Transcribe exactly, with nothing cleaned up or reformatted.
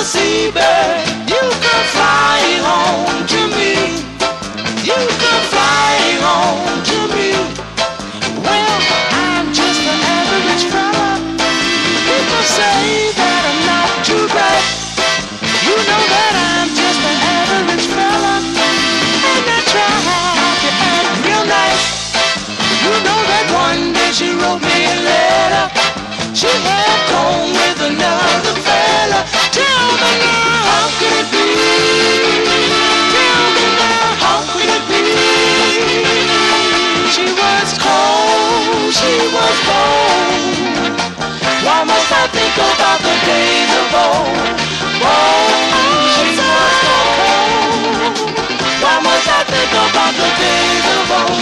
seabird, you come flying home to me. You come flying home to me. Well, I'm just an average fella. People say that I'm not too bright. You know that I'm just an average fella, and I try to act real nice. You know that one day she wrote me a letter. She had gone with another fella. Tell me now, how could it be? Tell me now, how could it be? She was cold, she was bold. Why must I think about the days of old? Oh, she was cold. Why must I think about the days of old?